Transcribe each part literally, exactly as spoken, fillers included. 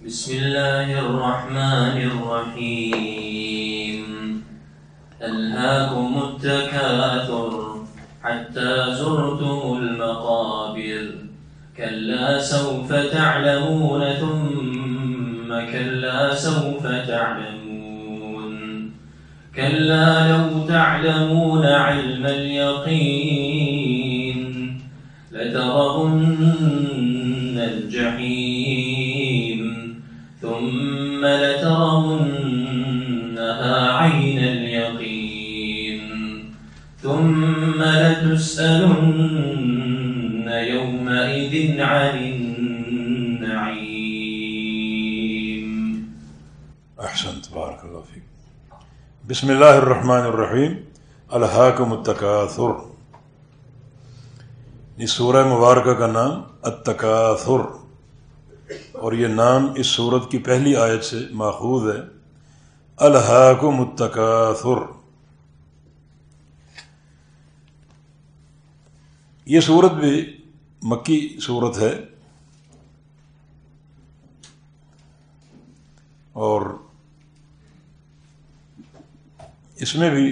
بسم الله الرحمن الرحيم ألهاكم التكاثر حتى زرتم المقابر كلا سوف تعلمون ثم كلا سوف تعلمون كلا لو تعلمون علم اليقين لترون الجحيم ثم لترونها عين اليقين ثم لتسألن يومئذ عن النعيم. احسنت، بارک اللہ فیک. بسم اللہ الرحمن الرحیم. الہاکم التکاثر. اس سورہ مبارکہ کا نام التکاثر، اور یہ نام اس سورت کی پہلی آیت سے ماخوذ ہے. الہاکم التکاثر. یہ سورت بھی مکی سورت ہے، اور اس میں بھی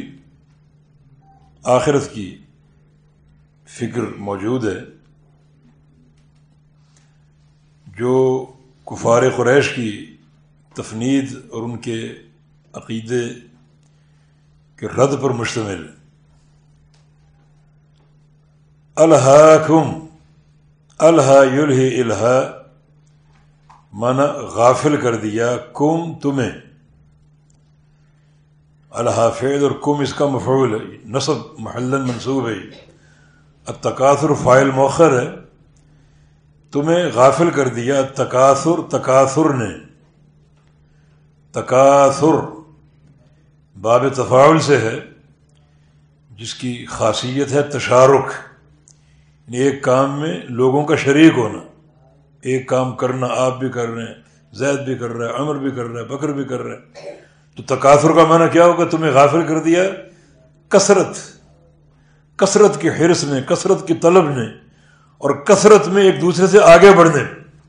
آخرت کی فکر موجود ہے. جو کفار قریش کی تفنید اور ان کے عقیدے کے رد پر مشتمل ہے. الہاکم، الہا یلہی الہا مانا غافل کر دیا، کم تمہیں. الہا فعل اور کم اس کا مفعول ہے، نصب محلن منصوب ہے. التکاثر فاعل مؤخر ہے. تمہیں غافل کر دیا تکاثر، تکاثر نے. تکاثر باب تفاعل سے ہے، جس کی خاصیت ہے تشارک، یعنی ایک کام میں لوگوں کا شریک ہونا. ایک کام کرنا، آپ بھی کر رہے ہیں، زید بھی کر رہا ہے، عمر بھی کر رہا ہے، بکر بھی کر رہا ہے. تو تکاثر کا معنی کیا ہوگا؟ تمہیں غافل کر دیا کثرت، کثرت کے حرص نے، کثرت کی طلب نے، اور کثرت میں ایک دوسرے سے آگے بڑھنے.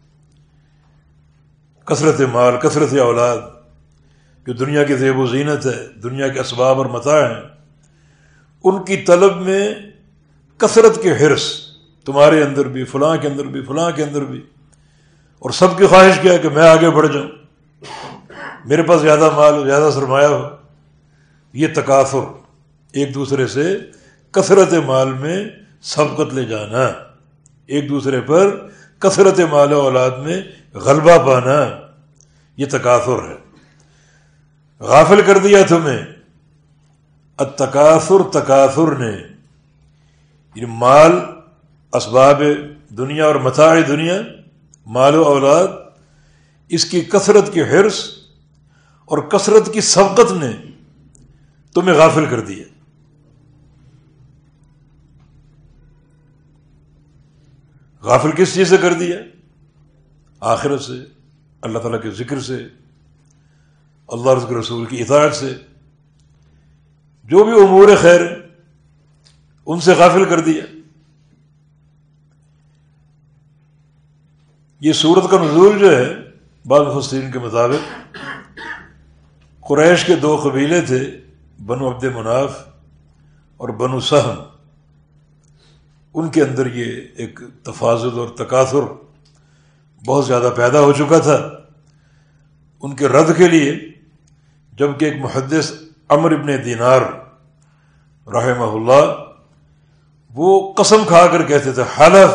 کثرت مال، کثرت اولاد، جو دنیا کی زیب و زینت ہے، دنیا کے اسباب اور متاع ہیں، ان کی طلب میں کثرت کے حرص تمہارے اندر بھی، فلاں کے اندر بھی، فلاں کے اندر بھی. اور سب کی خواہش کیا ہے کہ میں آگے بڑھ جاؤں، میرے پاس زیادہ مال ہو، زیادہ سرمایہ ہو. یہ تکاثر، ایک دوسرے سے کثرت مال میں سبقت لے جانا، ایک دوسرے پر کثرت مال و اولاد میں غلبہ پانا، یہ تکاثر ہے. غافل کر دیا تمہیں التکاثر، تکاثر نے. یہ مال، اسباب دنیا اور متاع دنیا، مال و اولاد، اس کی کثرت کی حرص اور کثرت کی سبقت نے تمہیں غافل کر دیا. غافل کس چیز سے کر دیا؟ آخرت سے، اللہ تعالیٰ کے ذکر سے، اللہ اور اس کے رسول کی اطاعت سے. جو بھی امور خیر ہیں ان سے غافل کر دیا. یہ سورت کا نزول جو ہے بعض مفسرین کے مطابق، قریش کے دو قبیلے تھے، بنو عبد مناف اور بنو سہم. ان کے اندر یہ ایک تفاضل اور تکاثر بہت زیادہ پیدا ہو چکا تھا. ان کے رد کے لیے جبکہ ایک محدث عمر ابن دینار رحمہ اللہ، وہ قسم کھا کر کہتے تھے، حلف،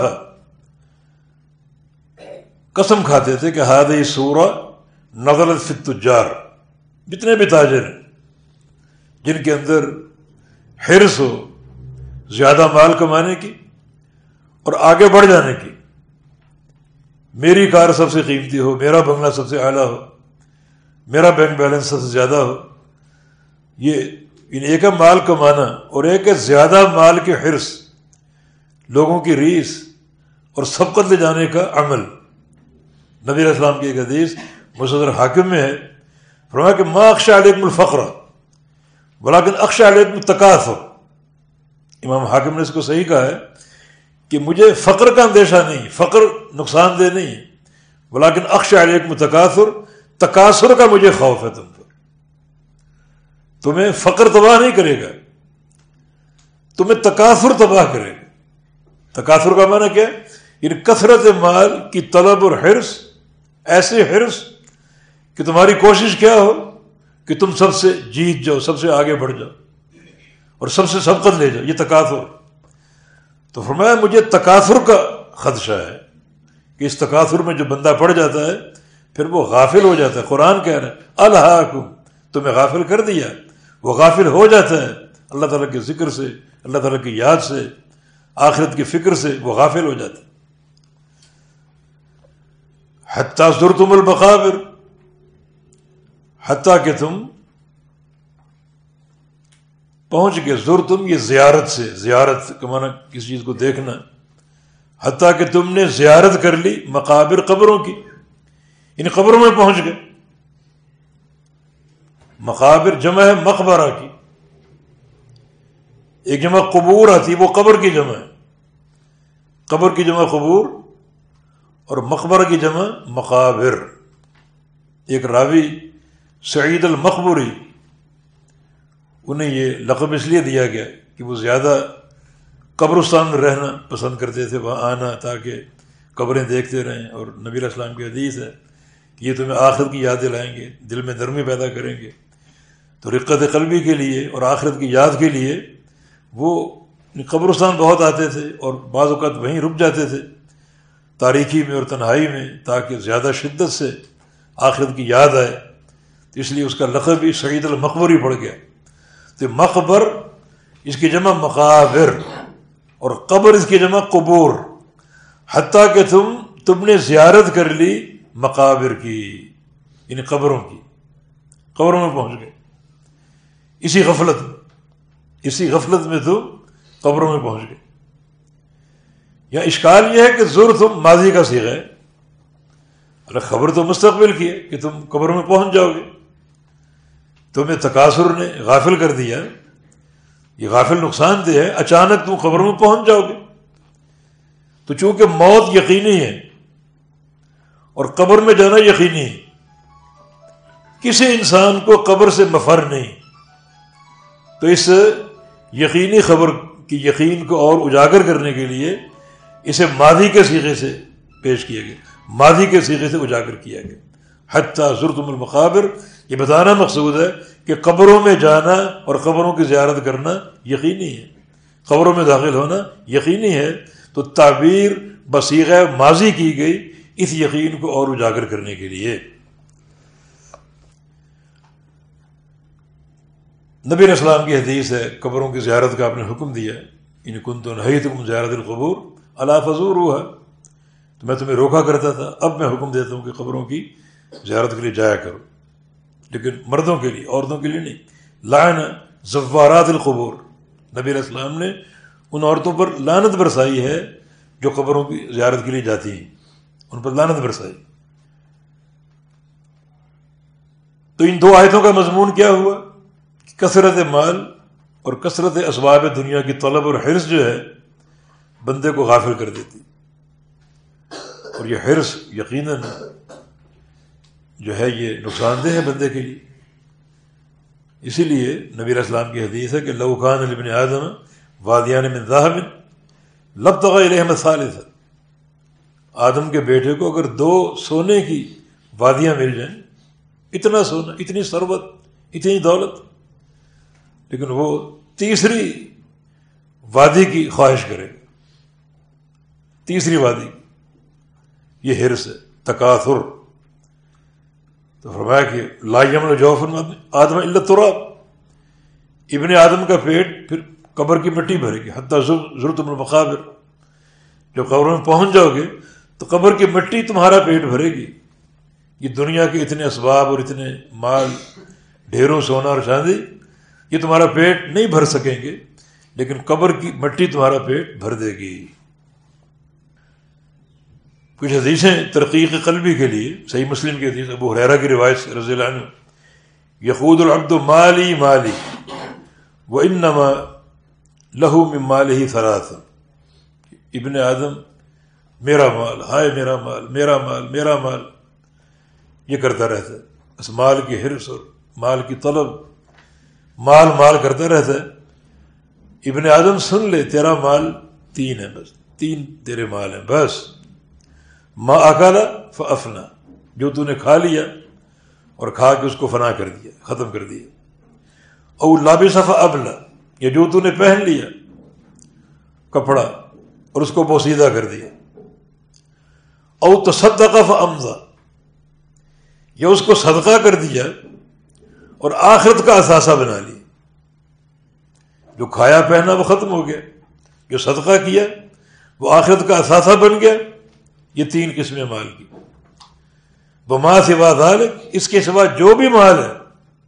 قسم کھاتے تھے کہ ہذہ سورہ نزلت فی التجار. جتنے بھی تاجر ہیں جن کے اندر حرص ہو زیادہ مال کمانے کی اور آگے بڑھ جانے کی، میری کار سب سے قیمتی ہو، میرا بنگلہ سب سے اعلیٰ ہو، میرا بینک بیلنس سب سے زیادہ ہو. یہ ایک ہے مال کمانا، اور ایک ہے زیادہ مال کے حرص، لوگوں کی ریس اور سبقت لے جانے کا عمل. نبی علیہ السلام کی ایک حدیث مستدرک حاکم میں ہے، فرمایا کہ ما اخشى علیکم الفقر ولکن اخشى علیکم التکاثر. امام حاکم نے اس کو صحیح کہا ہے کہ مجھے فقر کا اندیشہ نہیں، فقر نقصان دہ نہیں، ولیکن اخشى علیکم التکاثر، تکاثر کا مجھے خوف ہے تم پر. تمہیں فقر تباہ نہیں کرے گا، تمہیں تکاثر تباہ کرے گا. تکاثر کا معنی کیا ہے؟ یعنی کثرت مال کی طلب اور حرص، ایسے حرص کہ تمہاری کوشش کیا ہو کہ تم سب سے جیت جاؤ، سب سے آگے بڑھ جاؤ اور سب سے سبقت لے جاؤ. یہ تکاثر. تو فرمایا مجھے تکاثر کا خدشہ ہے کہ اس تکاثر میں جو بندہ پڑ جاتا ہے پھر وہ غافل ہو جاتا ہے. قرآن کہہ رہا ہے الہاکم، تمہیں غافل کر دیا. وہ غافل ہو جاتا ہے اللہ تعالیٰ کے ذکر سے، اللہ تعالیٰ کی یاد سے، آخرت کی فکر سے وہ غافل ہو جاتا ہے. حتیٰ زرتم المقابر، حتیٰ کہ تم پہنچ گئے. زرتم یہ زیارت سے، زیارت کا معنی کسی چیز کو دیکھنا. حتیٰ کہ تم نے زیارت کر لی مقابر، قبروں کی، ان قبروں میں پہنچ گئے. مقابر جمع ہے مقبرہ کی، ایک جمع قبور آتی، وہ قبر کی جمع ہے. قبر کی جمع قبور اور مقبرہ کی جمع مقابر. ایک راوی سعید المقبری، انہیں یہ لقب اس لیے دیا گیا کہ وہ زیادہ قبرستان میں رہنا پسند کرتے تھے، وہاں آنا تاکہ قبریں دیکھتے رہیں. اور نبی علیہ السلام کی حدیث ہے یہ تمہیں آخرت کی یاد دلائیں گے، دل میں نرمی پیدا کریں گے. تو رقت قلبی کے لیے اور آخرت کی یاد کے لیے وہ قبرستان بہت آتے تھے اور بعض اوقات وہیں رک جاتے تھے تاریکی میں اور تنہائی میں، تاکہ زیادہ شدت سے آخرت کی یاد آئے. تو اس لیے اس کا لقب بھی سعید المقبری پڑ گیا. تو مقبر اس کی جمع مقابر اور قبر اس کی جمع قبور. حتیٰ کہ تم تم نے زیارت کر لی مقابر کی، یعنی قبروں کی، قبروں میں پہنچ گئے. اسی غفلت میں اسی غفلت میں تم قبروں میں پہنچ گئے. یا اشکال یہ ہے کہ زر تم ماضی کا صیغہ ہے، اللہ خبر تو مستقبل کی ہے کہ تم قبروں میں پہنچ جاؤ گے. تمہیں تکاثر نے غافل کر دیا. یہ غافل نقصان دہ ہے، اچانک تم قبروں میں پہنچ جاؤ گے. تو چونکہ موت یقینی ہے اور قبر میں جانا یقینی ہے، کسی انسان کو قبر سے مفر نہیں. تو اس یقینی خبر کی یقین کو اور اجاگر کرنے کے لیے اسے ماضی کے صیغے سے پیش کیا گیا، ماضی کے صیغے سے اجاگر کیا گیا. حتیٰ زرتم المقابر، یہ بتانا مقصود ہے کہ قبروں میں جانا اور قبروں کی زیارت کرنا یقینی ہے، قبروں میں داخل ہونا یقینی ہے. تو تعبیر بصیغہ ماضی کی گئی اس یقین کو اور اجاگر کرنے کے لیے. نبی علیہ السلام کی حدیث ہے، قبروں کی زیارت کا آپ نے حکم دیا ہے، ان کنت نہیتکم زیارت القبور الا فزوروها، تو میں تمہیں روکا کرتا تھا، اب میں حکم دیتا ہوں کہ قبروں کی زیارت کے لیے جایا کرو، لیکن مردوں کے لیے، عورتوں کے لیے نہیں. لعن زوارات القبور، نبی علیہ السلام نے ان عورتوں پر لعنت برسائی ہے جو قبروں کی زیارت کے لیے جاتی ہیں، ان پر لعنت برسائی. تو ان دو آیتوں کا مضمون کیا ہوا؟ کثرت مال اور کثرت اسباب دنیا کی طلب اور حرص جو ہے بندے کو غافل کر دیتی. اور یہ حرص یقیناً جو ہے یہ نقصان دہ ہے بندے کے لیے. اسی لیے نبی علیہ السلام کی حدیث ہے کہ لو کان لابن آدم وادیان من ذهب لابتغى الیہما الثالثہ، آدم کے بیٹے کو اگر دو سونے کی وادیاں مل جائیں، اتنا سونا، اتنی ثروت، اتنی دولت، لیکن وہ تیسری وادی کی خواہش کرے گا، تیسری وادی. یہ حرص ہے، تکاثر. تو فرمایا کہ لا یملأ جوف آدم الا التراب، ابن آدم کا پیٹ پھر قبر کی مٹی بھرے گی. حتیٰ زرتم المقابر، جب قبروں میں پہنچ جاؤ گے تو قبر کی مٹی تمہارا پیٹ بھرے گی. یہ دنیا کے اتنے اسباب اور اتنے مال، ڈھیروں سونا اور چاندی، یہ تمہارا پیٹ نہیں بھر سکیں گے، لیکن قبر کی مٹی تمہارا پیٹ بھر دے گی. کچھ حدیثیں ترقیق قلبی کے لیے، صحیح مسلم کی حدیث ابو ہریرہ کی روایت سے رضی اللہ عنہ، یقود العبد مالی مالی وانما لہ من مالہ ثلاث، ابن آدم میرا مال، ہائے میرا مال، میرا مال، میرا مال، یہ کرتا رہتا ہے. اس مال کی حرص اور مال کی طلب، مال مال کرتا رہتا ہے. ابن آدم سن لے، تیرا مال تین ہے، بس تین تیرے مال ہیں بس. ما اکلا فافنا، جو تو نے کھا لیا اور کھا کے اس کو فنا کر دیا، ختم کر دیا. او لابس فابلا، یا جو تو نے پہن لیا کپڑا اور اس کو بوسیدہ کر دیا. او تصدق فامضى، یا اس کو صدقہ کر دیا اور آخرت کا اثاثہ بنا لیا. جو کھایا پہنا وہ ختم ہو گیا، جو صدقہ کیا وہ آخرت کا اثاثہ بن گیا. یہ تین قسمیں مال کی. وما سوا ذلک، اس کے سوا جو بھی مال ہے،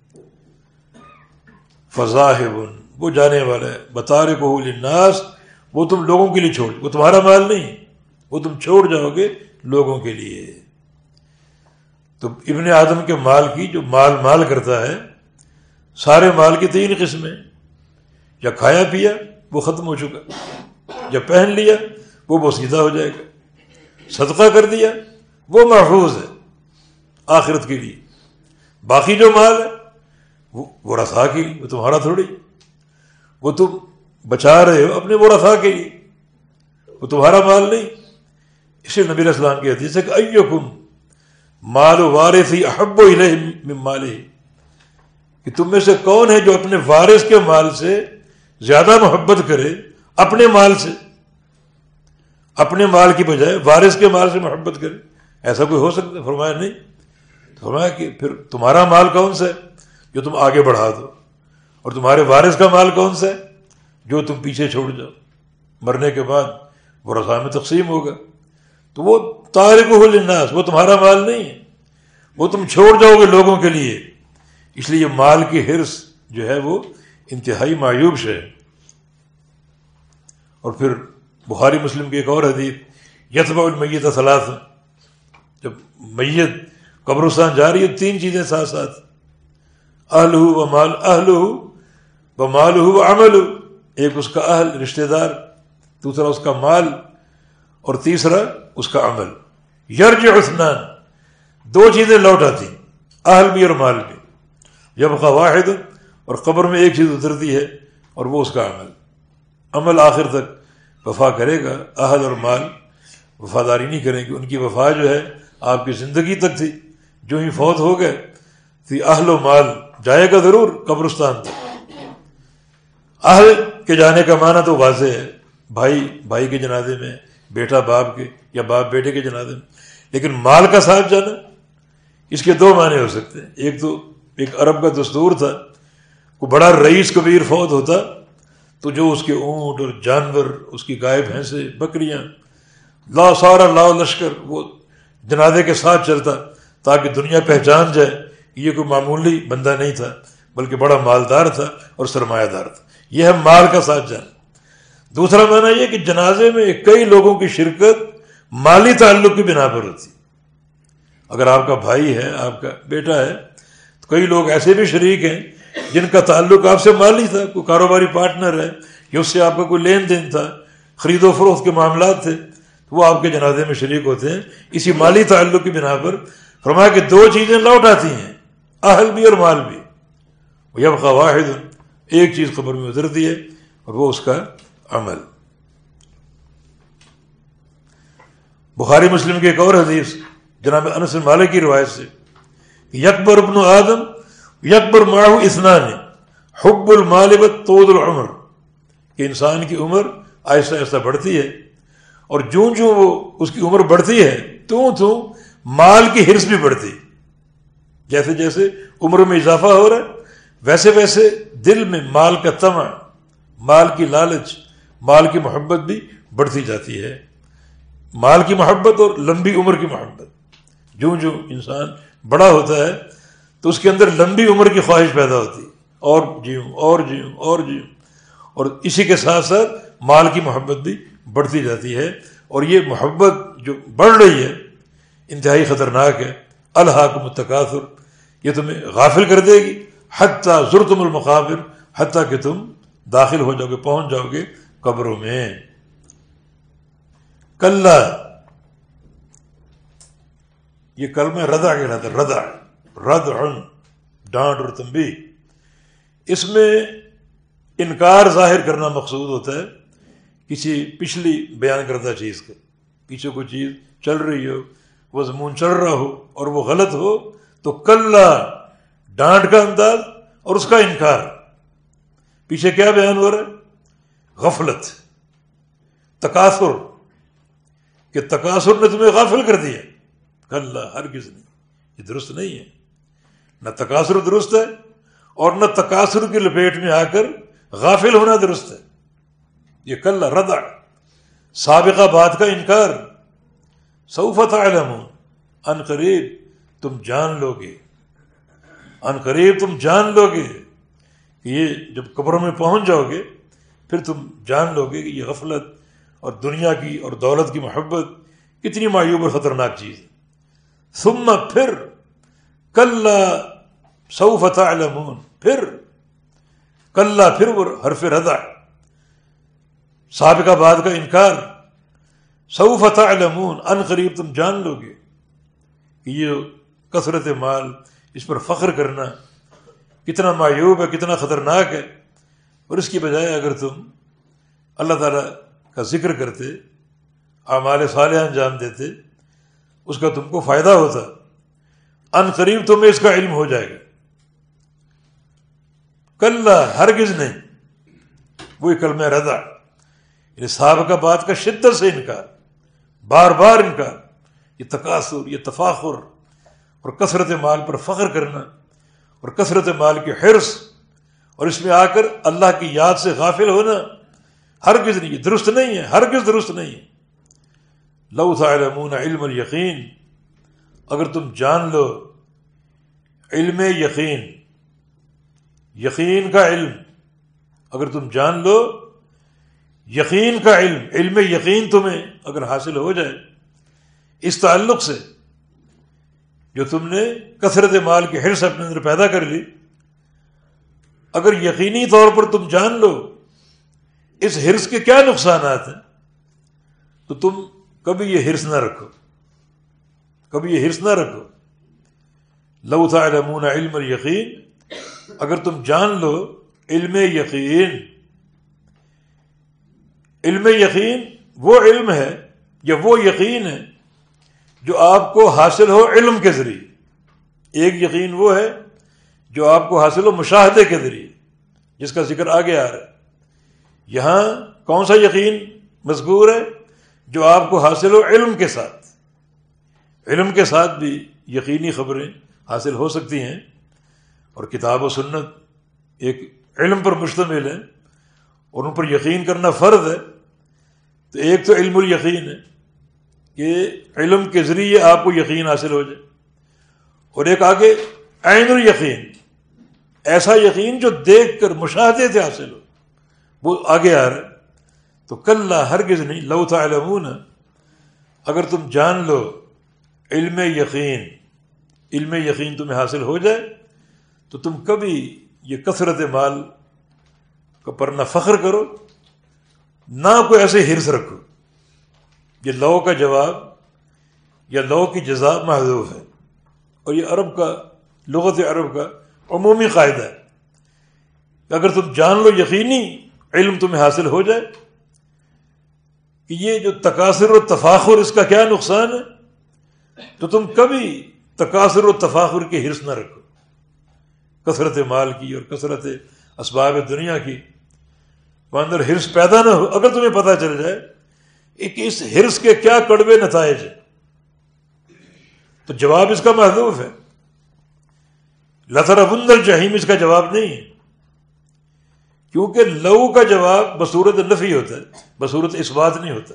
فذاہب، وہ جانے والا ہے. بتارکہ للناس، وہ تم لوگوں کے لیے چھوڑ، وہ تمہارا مال نہیں، وہ تم چھوڑ جاؤ گے لوگوں کے لیے. تو ابن آدم کے مال کی، جو مال مال کرتا ہے، سارے مال کی تین قسمیں. یا کھایا پیا وہ ختم ہو چکا، یا پہن لیا وہ بوسیدہ ہو جائے گا، صدقہ کر دیا وہ محفوظ ہے آخرت کے لیے. باقی جو مال ہے وہ ورثاء کے لیے، وہ تمہارا تھوڑی، وہ تم بچا رہے ہو اپنے ورثاء کے لیے، وہ تمہارا مال نہیں. اسی نبی علیہ السلام کی حدیث ہے کہ ایکم مال وارثی احب الیہ من مالہ، کہ تم میں سے کون ہے جو اپنے وارث کے مال سے زیادہ محبت کرے اپنے مال سے، اپنے مال کی بجائے وارث کے مال سے محبت کرے. ایسا کوئی ہو سکتا ہے؟ فرمایا نہیں. فرمایا کہ پھر تمہارا مال کون سا ہے جو تم آگے بڑھا دو، اور تمہارے وارث کا مال کون سا ہے جو تم پیچھے چھوڑ جاؤ، مرنے کے بعد وہ ورثاء میں تقسیم ہوگا. تو وہ تارکہ للناس، وہ تمہارا مال نہیں ہے، وہ تم چھوڑ جاؤ گے لوگوں کے لیے. اس لیے مال کی حرص جو ہے وہ انتہائی معیوب شے ہے. اور پھر بخاری مسلم کی ایک اور حدیث، یتبع المیت ثلاث، جب میت قبرستان جا رہی ہے تین چیزیں ساتھ ساتھ، اہلہ و مال، اہلہ و مالہ و عملہ، ایک اس کا اہل رشتہ دار، دوسرا اس کا مال، اور تیسرا اس کا عمل. یرجع اثنان، دو چیزیں لوٹ آتی، اہل بھی اور مال بھی. یبقى واحد، اور قبر میں ایک چیز اترتی ہے اور وہ اس کا عمل. عمل آخر تک وفا کرے گا، اہل اور مال وفاداری نہیں کریں گے. ان کی وفا جو ہے آپ کی زندگی تک تھی، جو ہی فوت ہو گئے تھی اہل و مال جائے گا ضرور قبرستان تک. اہل کے جانے کا معنی تو واضح ہے، بھائی بھائی کے جنازے میں، بیٹا باپ کے، یا باپ بیٹے کے جنازے میں. لیکن مال کا ساتھ جانا، اس کے دو معنی ہو سکتے ہیں. ایک تو ایک عرب کا دستور تھا، کوئی بڑا رئیس کبیر فوت ہوتا تو جو اس کے اونٹ اور جانور، اس کی گائے بھینسیں بکریاں، لا سارا لا لشکر وہ جنازے کے ساتھ چلتا تاکہ دنیا پہچان جائے کہ یہ کوئی معمولی بندہ نہیں تھا بلکہ بڑا مالدار تھا اور سرمایہ دار تھا. یہ ہے مال کا ساتھ جانا. دوسرا معنی یہ کہ جنازے میں کئی لوگوں کی شرکت مالی تعلق کی بنا پر ہوتی. اگر آپ کا بھائی ہے، آپ کا بیٹا ہے، تو کئی لوگ ایسے بھی شریک ہیں جن کا تعلق آپ سے مالی تھا، کوئی کاروباری پارٹنر ہے یا اس سے آپ کا کوئی لین دین تھا، خرید و فروخت کے معاملات تھے، تو وہ آپ کے جنازے میں شریک ہوتے ہیں اسی مالی تعلق کی بنا پر. فرمایا کہ دو چیزیں لوٹ آتی ہیں، اہل بھی اور مال بھی. یبقى واحد، ایک چیز قبر میں اترتی ہے اور وہ اس کا عمل. بخاری مسلم کی ایک اور حدیث جناب انس بن مالک کی روایت سے، یکبر ابن آدم یکبر معه اثنان حب المال وطول العمر، کہ انسان کی عمر آہستہ آہستہ بڑھتی ہے اور جوں جوں وہ اس کی عمر بڑھتی ہے توں توں مال کی حرص بھی بڑھتی. جیسے جیسے عمر میں اضافہ ہو رہا ہے ویسے ویسے دل میں مال کا طمع، مال کی لالچ، مال کی محبت بھی بڑھتی جاتی ہے. مال کی محبت اور لمبی عمر کی محبت، جوں جوں انسان بڑا ہوتا ہے تو اس کے اندر لمبی عمر کی خواہش پیدا ہوتی، اور جیوں اور جیوں اور جیوں، اور اسی کے ساتھ ساتھ مال کی محبت بھی بڑھتی جاتی ہے. اور یہ محبت جو بڑھ رہی ہے انتہائی خطرناک ہے. الہاکم التکاثر، یہ تمہیں غافل کر دے گی، حتیٰ زرتم المقابر، حتیٰ کہ تم داخل ہو جاؤ گے، پہنچ جاؤ گے قبروں میں. کلا، یہ کلمہ ردع کہلاتا ہے، ردع ردع ڈانٹ اور تنبیہ. اس میں انکار ظاہر کرنا مقصود ہوتا ہے کسی پچھلی بیان کردہ چیز کا. پیچھے کوئی چیز چل رہی ہو، وہ مضمون چل رہا ہو اور وہ غلط ہو تو کلا ڈانٹ کا انداز اور اس کا انکار. پیچھے کیا بیان ہو رہا ہے؟ غفلت، تکاثر، کہ تکاثر نے تمہیں غافل کر دیا. کلا ہرگز نہیں، یہ درست نہیں ہے. نہ تکاثر درست ہے اور نہ تکاثر کی لپیٹ میں آ کر غافل ہونا درست ہے. یہ کلا ردع، سابقہ بات کا انکار. سوف تعلمون، ان قریب تم جان لو گے، ان قریب تم جان لو گے کہ یہ جب قبروں میں پہنچ جاؤ گے پھر تم جان لو گے کہ یہ غفلت اور دنیا کی اور دولت کی محبت کتنی معیوب اور خطرناک چیز ہے. ثم پھر کلا سوف تعلمون، پھر کلا، پھر وہ حرف ردع، سابقہ بات کا انکار. سوف تعلمون، ان قریب تم جان لو گے کہ یہ کثرت مال، اس پر فخر کرنا کتنا معیوب ہے، کتنا خطرناک ہے. اور اس کی بجائے اگر تم اللہ تعالیٰ کا ذکر کرتے، اعمال صالحہ انجام دیتے، اس کا تم کو فائدہ ہوتا. ان قریب تمہیں اس کا علم ہو جائے گا. کلا ہرگز نہیں، وہی کلمہ ردع، یعنی سابقہ بات کا شدت سے انکار، بار بار انکار. یہ تکاثر، یہ تفاخر اور کثرت مال پر فخر کرنا اور کثرت مال کی حرص اور اس میں آ کر اللہ کی یاد سے غافل ہونا ہرگز نہیں، یہ درست نہیں ہے، ہرگز درست نہیں ہے. لو تعلمون علم الیقین، اگر تم جان لو علم یقین، یقین کا علم، اگر تم جان لو یقین کا علم، علم یقین تمہیں اگر حاصل ہو جائے اس تعلق سے جو تم نے کثرت مال کی حرص اپنے اندر پیدا کر لی، اگر یقینی طور پر تم جان لو اس حرص کے کیا نقصانات ہیں، تو تم کبھی یہ حرص نہ رکھو، کبھی یہ حرص نہ رکھو. لو تعلمون علم الیقین، اگر تم جان لو علم یقین. علم یقین وہ علم ہے یا وہ یقین ہے جو آپ کو حاصل ہو علم کے ذریعے. ایک یقین وہ ہے جو آپ کو حاصل ہو مشاہدے کے ذریعے، جس کا ذکر آگے آ رہا ہے. یہاں کون سا یقین مذکور ہے؟ جو آپ کو حاصل ہو علم کے ساتھ. علم کے ساتھ بھی یقینی خبریں حاصل ہو سکتی ہیں، اور کتاب و سنت ایک علم پر مشتمل ہے اور ان پر یقین کرنا فرض ہے. تو ایک تو علم الیقین ہے کہ علم کے ذریعے آپ کو یقین حاصل ہو جائے، اور ایک آگے عین الیقین، ایسا یقین جو دیکھ کر مشاہدے سے حاصل ہو، وہ آگے آ رہا ہے. تو کلا ہرگز نہیں، لو تعلمون، اگر تم جان لو علم یقین، علم یقین تمہیں حاصل ہو جائے تو تم کبھی یہ کثرت مال پر نہ فخر کرو، نہ کوئی ایسے حرص رکھو. یہ لو کا جواب یا لو کی جزا محذوف ہے، اور یہ عرب کا، لغت عرب کا عمومی قاعدہ ہے کہ اگر تم جان لو یقینی علم تمہیں حاصل ہو جائے کہ یہ جو تکاثر و تفاخر اس کا کیا نقصان ہے، تو تم کبھی تکاثر و تفاخر کی حرص نہ رکھو، کثرت مال کی اور کثرت اسباب دنیا کی وہ اندر حرص پیدا نہ ہو. اگر تمہیں پتہ چل جائے کہ اس حرص کے کیا کڑوے نتائج ہیں، تو جواب اس کا محذوف ہے. لَتَرَوُنَّ الْجَحِيمَ اس کا جواب نہیں ہے، کیونکہ لو کا جواب بصورت نفی ہوتا ہے، بصورت اثبات نہیں ہوتا.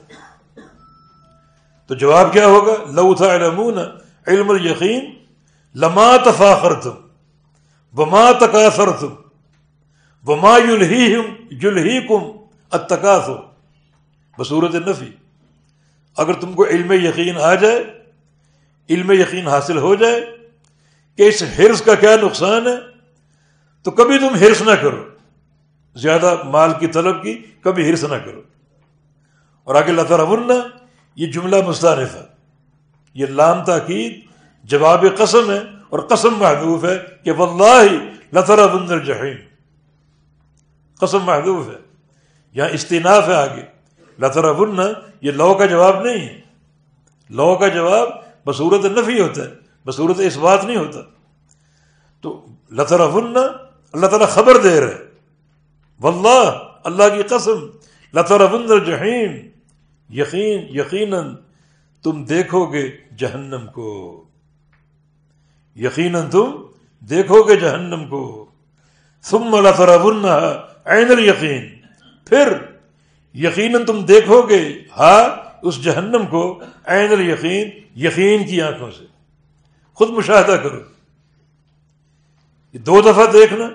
تو جواب کیا ہوگا؟ لو تعلمون علم الیقین لما تفاخرتم وما تکاثرتم وما یلہیہم یلہیکم التکاثر، بصورت نفی. اگر تم کو علم یقین آ جائے، علم یقین حاصل ہو جائے کہ اس حرص کا کیا نقصان ہے، تو کبھی تم حرص نہ کرو، زیادہ مال کی طلب کی کبھی حرص نہ کرو. اور آگے لَتَرَوُنَّ، یہ جملہ مستانفہ، یہ لام تاکید جواب قسم ہے اور قسم محذوف ہے کہ واللہ لترون الجحیم. قسم محذوف ہے، یہاں استئناف ہے آگے. لترون یہ لو کا جواب نہیں ہے. لو کا جواب بصورت نفی ہوتا ہے، بصورت اس بات نہیں ہوتا. تو لترون اللہ تعالیٰ خبر دے رہے، واللہ اللہ کی قسم، لترون الجحیم یقین یقیناً تم دیکھو گے جہنم کو، یقیناً تم دیکھو گے جہنم کو. ثم لترونها عین الیقین، پھر یقیناً تم دیکھو گے ہاں اس جہنم کو عین الیقین، یقین کی آنکھوں سے. خود مشاہدہ کرو. یہ دو دفعہ دیکھنا،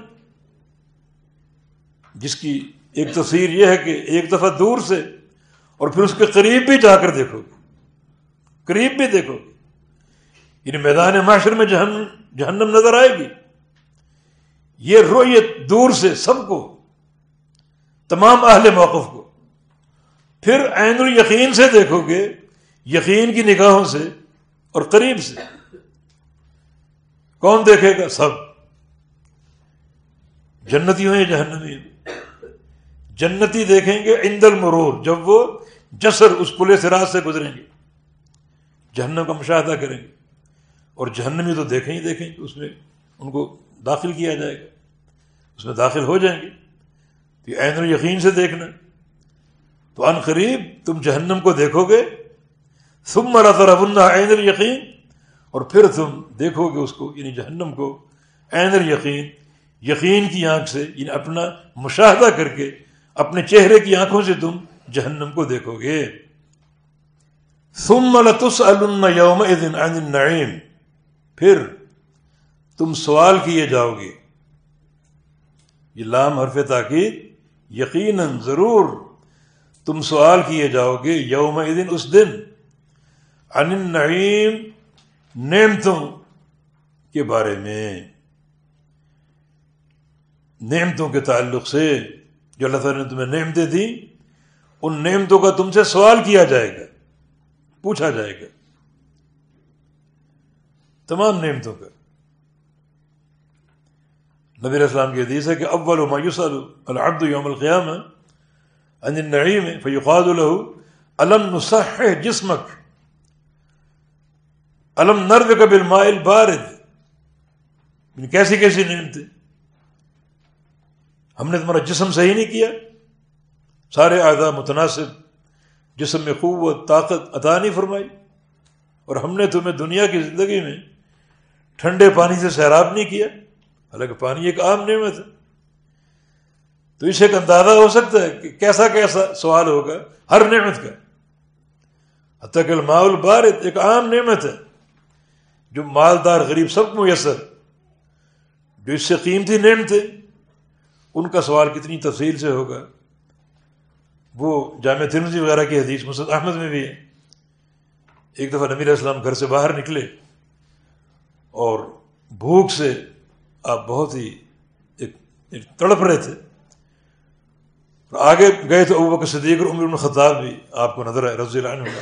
جس کی ایک تفسیر یہ ہے کہ ایک دفعہ دور سے اور پھر اس کے قریب بھی جا کر دیکھو گے، قریب بھی دیکھو گے. یعنی میدان محشر میں جہنم جہنم نظر آئے گی. یہ رؤیت دور سے سب کو، تمام اہل موقف کو. پھر عین الیقین سے دیکھو گے، یقین کی نگاہوں سے اور قریب سے. کون دیکھے گا؟ سب. جنتی ہوں یا جہنمی ہوں. جنتی دیکھیں گے عند المرور، جب وہ جسر اس پل صراط سے گزریں گے، جہنم کا مشاہدہ کریں گے. اور جہنمی تو دیکھیں ہی دیکھیں گے، اس میں ان کو داخل کیا جائے گا، اس میں داخل ہو جائیں گے. تو یہ عین الیقین سے دیکھنا. تو ان قریب تم جہنم کو دیکھو گے. ثم لترونها عین الیقین، اور پھر تم دیکھو گے اس کو، یعنی جہنم کو عین الیقین، یقین کی آنکھ سے، یعنی اپنا مشاہدہ کر کے اپنے چہرے کی آنکھوں سے تم جہنم کو دیکھو گے. ثم لتسألن یومئذ عن النعیم، پھر تم سوال کیے جاؤ گے. یہ لام حرف تاکید، یقیناً ضرور تم سوال کیے جاؤ گے یومئذ اس دن، عن النعیم نعمتوں کے بارے میں، نعمتوں کے تعلق سے جو اللہ تعالیٰ نے تمہیں نعمتیں دیں، ان نعمتوں کا تم سے سوال کیا جائے گا، پوچھا جائے گا، تمام نعمتوں کا. نبی علیہ السلام کی حدیث ہے کہ اول ما یسأل العبد یوم القیامہ عن النعیم فیقال له الم نصحح جسمک الم نروک بالماء البارد. کیسی کیسی نعمتیں، ہم نے تمہارا جسم صحیح نہیں کیا، سارے اعضاء متناسب، جسم میں قوت طاقت عطا نہیں فرمائی، اور ہم نے تمہیں دنیا کی زندگی میں ٹھنڈے پانی سے سیراب نہیں کیا، حالانکہ پانی ایک عام نعمت ہے. تو اسے ایک اندازہ ہو سکتا ہے کہ کیسا کیسا سوال ہوگا ہر نعمت کا. حتیٰ کہ الماء البارد ایک عام نعمت ہے جو مالدار غریب سب کو میسر، جو اس سے قیمتی نعمتیں، ان کا سوال کتنی تفصیل سے ہوگا. وہ جامع ترمذی وغیرہ کی حدیث، مسند احمد میں بھی ہے. ایک دفعہ نبی علیہ السلام گھر سے باہر نکلے اور بھوک سے آپ بہت ہی ایک, ایک تڑپ رہے تھے. آگے گئے تو ابو بکر صدیق اور عمر بن خطاب بھی آپ کو نظر آئے رضی اللہ عنہ.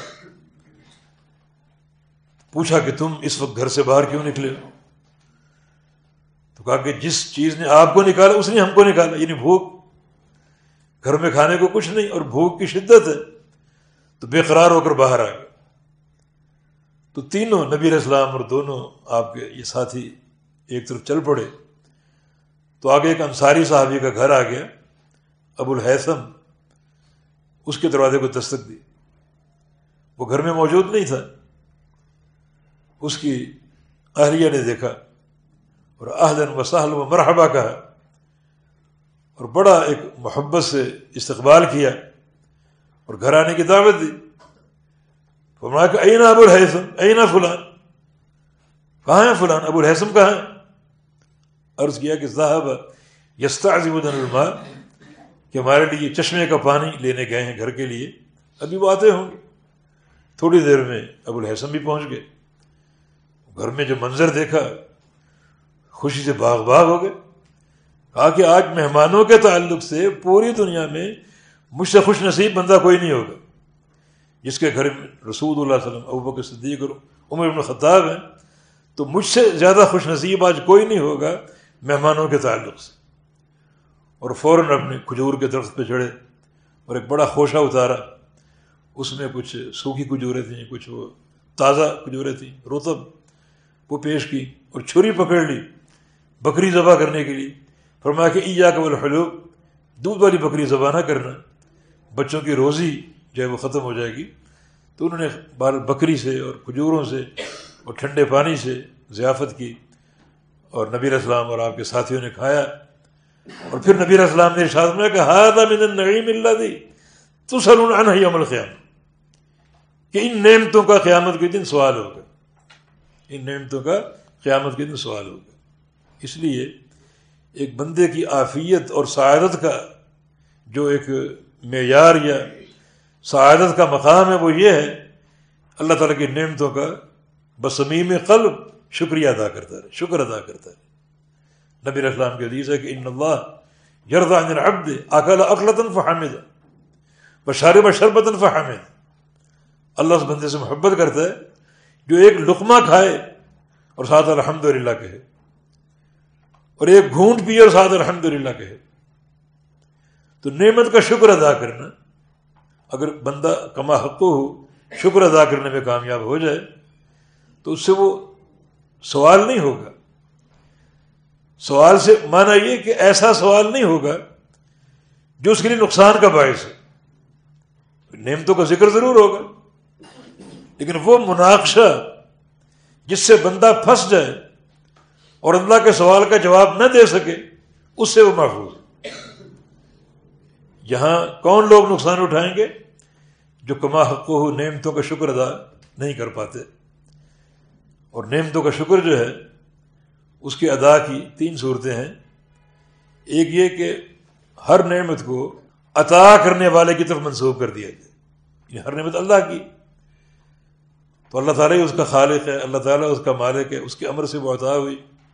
پوچھا کہ تم اس وقت گھر سے باہر کیوں نکلے ہو؟ تو کہا کہ جس چیز نے آپ کو نکالا اس نے ہم کو نکالا، یعنی بھوک. گھر میں کھانے کو کچھ نہیں اور بھوک کی شدت ہے، تو بے قرار ہو کر باہر آ گئے. تو تینوں نبی علیہ السلام اور دونوں آپ کے یہ ساتھی ایک طرف چل پڑے. تو آگے ایک انصاری صحابی کا گھر آ گیا، ابو الہیثم. اس کے دروازے کو دستک دی، وہ گھر میں موجود نہیں تھا. اس کی اہلیہ نے دیکھا اور اہلاً و سہلا و مرحبا کہا اور بڑا ایک محبت سے استقبال کیا اور گھر آنے کی دعوت دی. فرمایا کہ این ابو الہیثم، این فلان، کہاں ہے فلان؟ ابو الہیثم کہاں ہے؟ عرض کیا کہ ذهب یستعذب لنا الماء، کہ ہمارے لیے چشمے کا پانی لینے گئے ہیں گھر کے لیے، ابھی وہ آتے ہوں گے. تھوڑی دیر میں ابو الہیثم بھی پہنچ گئے. گھر میں جو منظر دیکھا خوشی سے باغ باغ ہو گئے. کہا کہ آج مہمانوں کے تعلق سے پوری دنیا میں مجھ سے خوش نصیب بندہ کوئی نہیں ہوگا جس کے گھر میں رسول اللہ صلی اللہ علیہ وسلم، ابو بکر صدیق اور عمر بن خطاب ہیں. تو مجھ سے زیادہ خوش نصیب آج کوئی نہیں ہوگا مہمانوں کے تعلق سے. اور فوراً اپنے کھجور کے درخت پہ چڑھے اور ایک بڑا خوشہ اتارا، اس میں کچھ سوکھی کھجوریں تھیں، کچھ وہ تازہ کھجوریں تھیں رطب، وہ پیش کی، اور چھری پکڑ لی بکری ذبح کرنے کے لیے. فرمایا کہ ایاک والحلوب، دودھ والی بکری ذبح نہ کرنا، بچوں کی روزی جو ہے وہ ختم ہو جائے گی. تو انہوں نے بال بکری سے اور کھجوروں سے اور ٹھنڈے پانی سے ضیافت کی، اور نبی علیہ السلام اور آپ کے ساتھیوں نے کھایا. اور پھر نبی علیہ السلام نے ارشاد فرمایا کہ ھذا من النعیم الذی تسألون عنہ یوم القیامہ، کہ ان نعمتوں کا قیامت کے دن سوال ہوگا، ان نعمتوں کا قیامت کے دن سوال ہوگا. اس لیے ایک بندے کی عافیت اور سعادت کا جو ایک معیار یا سعادت کا مقام ہے وہ یہ ہے اللہ تعالیٰ کی نعمتوں کا بصمیم قلب شکریہ ادا کرتا ہے، شکر ادا کرتا ہے. نبی علیہ السلام کی حدیث ہے کہ ان اللہ یرضی عن العبد اکل اکلۃ فحمد وشرب شربۃ فحمد. اللہ اس بندے سے محبت کرتا ہے جو ایک لقمہ کھائے اور ساتھ الحمدللہ کہے، اور ایک گھونٹ پیے اور ساتھ الحمدللہ کہے. تو نعمت کا شکر ادا کرنا، اگر بندہ کما حق ہو شکر ادا کرنے میں کامیاب ہو جائے تو اس سے وہ سوال نہیں ہوگا. سوال سے معنی یہ کہ ایسا سوال نہیں ہوگا جو اس کے لیے نقصان کا باعث ہے. نعمتوں کا ذکر ضرور ہوگا، لیکن وہ مناقشہ جس سے بندہ پھنس جائے اور اللہ کے سوال کا جواب نہ دے سکے، اس سے وہ محفوظ ہے. یہاں کون لوگ نقصان اٹھائیں گے؟ جو کما حق ہو نعمتوں کا شکر ادا نہیں کر پاتے. اور نعمتوں کا شکر جو ہے اس کی ادا کی تین صورتیں ہیں. ایک یہ کہ ہر نعمت کو عطا کرنے والے کی طرف منسوب کر دیا جائے، یہ ہر نعمت اللہ کی، تو اللہ تعالیٰ ہی اس کا خالق ہے، اللہ تعالیٰ اس کا مالک ہے، اس کے امر سے وہ عطا ہوئی.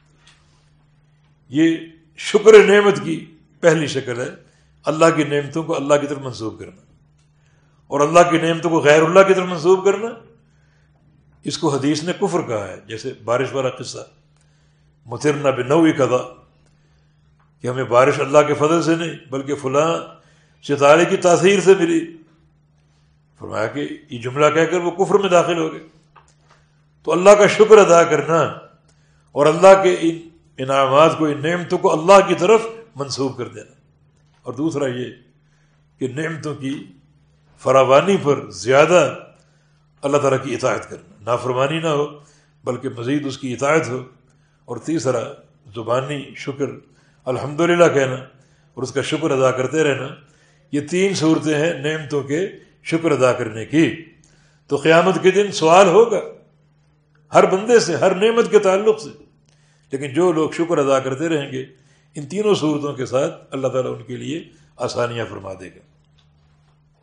یہ شکر نعمت کی پہلی شکل ہے، اللہ کی نعمتوں کو اللہ کی طرف منسوب کرنا. اور اللہ کی نعمتوں کو غیر اللہ کی طرف منسوب کرنا، اس کو حدیث نے کفر کہا ہے. جیسے بارش والا قصہ، مطرنا بنوء کذا، کہ ہمیں بارش اللہ کے فضل سے نہیں بلکہ فلاں ستارے کی تاثیر سے ملی. فرمایا کہ یہ جملہ کہہ کر وہ کفر میں داخل ہو گئے. تو اللہ کا شکر ادا کرنا اور اللہ کے ان انعامات کو، ان نعمتوں کو اللہ کی طرف منسوب کر دینا. اور دوسرا یہ کہ نعمتوں کی فراوانی پر زیادہ اللہ تعالیٰ کی اطاعت کرنا، نافرمانی نہ ہو بلکہ مزید اس کی اطاعت ہو. اور تیسرا زبانی شکر الحمدللہ کہنا اور اس کا شکر ادا کرتے رہنا. یہ تین صورتیں ہیں نعمتوں کے شکر ادا کرنے کی. تو قیامت کے دن سوال ہوگا ہر بندے سے، ہر نعمت کے تعلق سے، لیکن جو لوگ شکر ادا کرتے رہیں گے ان تینوں صورتوں کے ساتھ اللہ تعالیٰ ان کے لیے آسانیاں فرما دے گا.